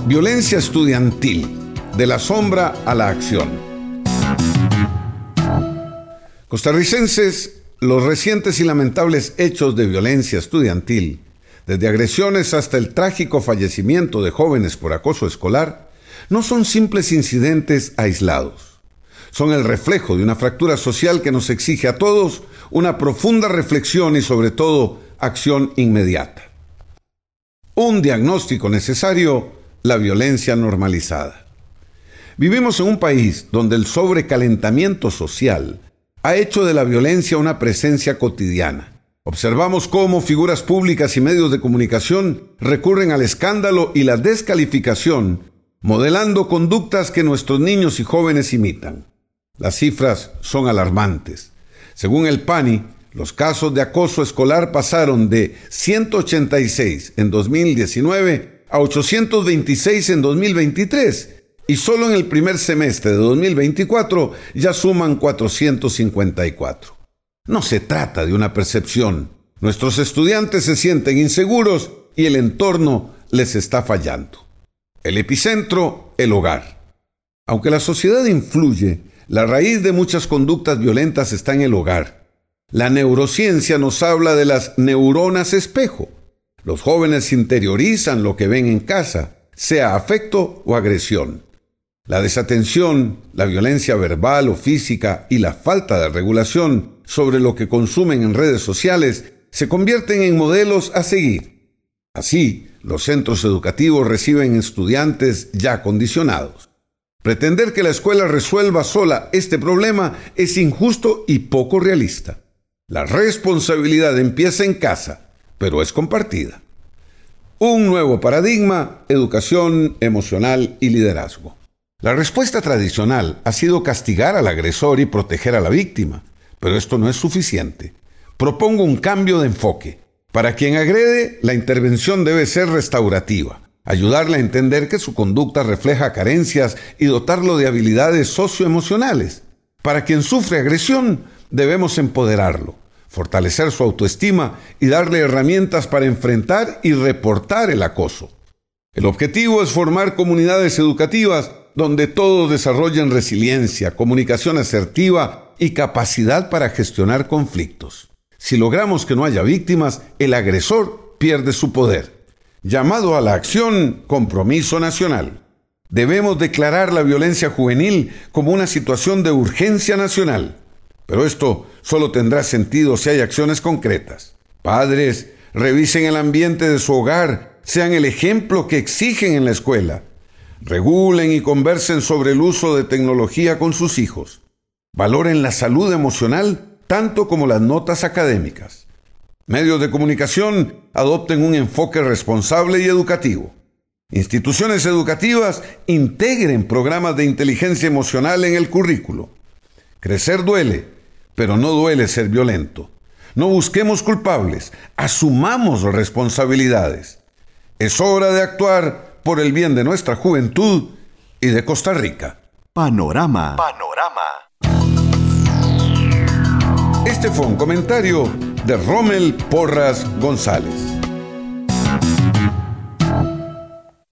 Violencia estudiantil, de la sombra a la acción. Costarricenses, los recientes y lamentables hechos de violencia estudiantil, desde agresiones hasta el trágico fallecimiento de jóvenes por acoso escolar, no son simples incidentes aislados. Son el reflejo de una fractura social que nos exige a todos una profunda reflexión y, sobre todo, acción inmediata. Un diagnóstico necesario: la violencia normalizada. Vivimos en un país donde el sobrecalentamiento social ha hecho de la violencia una presencia cotidiana. Observamos cómo figuras públicas y medios de comunicación recurren al escándalo y la descalificación, modelando conductas que nuestros niños y jóvenes imitan. Las cifras son alarmantes. Según el PANI, los casos de acoso escolar pasaron de 186 en 2019 a 826 en 2023, y solo en el primer semestre de 2024 ya suman 454. No se trata de una percepción. Nuestros estudiantes se sienten inseguros y el entorno les está fallando. El epicentro, el hogar. Aunque la sociedad influye, la raíz de muchas conductas violentas está en el hogar. La neurociencia nos habla de las neuronas espejo. Los jóvenes interiorizan lo que ven en casa, sea afecto o agresión. La desatención, la violencia verbal o física y la falta de regulación sobre lo que consumen en redes sociales se convierten en modelos a seguir. Así, los centros educativos reciben estudiantes ya condicionados. Pretender que la escuela resuelva sola este problema es injusto y poco realista. La responsabilidad empieza en casa, pero es compartida. Un nuevo paradigma: educación emocional y liderazgo. La respuesta tradicional ha sido castigar al agresor y proteger a la víctima, pero esto no es suficiente. Propongo un cambio de enfoque. Para quien agrede, la intervención debe ser restaurativa, ayudarle a entender que su conducta refleja carencias y dotarlo de habilidades socioemocionales. Para quien sufre agresión, debemos empoderarlo, fortalecer su autoestima y darle herramientas para enfrentar y reportar el acoso. El objetivo es formar comunidades educativas donde todos desarrollen resiliencia, comunicación asertiva y capacidad para gestionar conflictos. Si logramos que no haya víctimas, el agresor pierde su poder. Llamado a la acción, compromiso nacional. Debemos declarar la violencia juvenil como una situación de urgencia nacional. Pero esto solo tendrá sentido si hay acciones concretas. Padres, revisen el ambiente de su hogar, sean el ejemplo que exigen en la escuela. Regulen y conversen sobre el uso de tecnología con sus hijos. Valoren la salud emocional tanto como las notas académicas. Medios de comunicación, adopten un enfoque responsable y educativo. Instituciones educativas, integren programas de inteligencia emocional en el currículo. Crecer duele, pero no duele ser violento. No busquemos culpables, asumamos responsabilidades. Es hora de actuar por el bien de nuestra juventud y de Costa Rica. Panorama. Este fue un comentario de Rommel Porras González.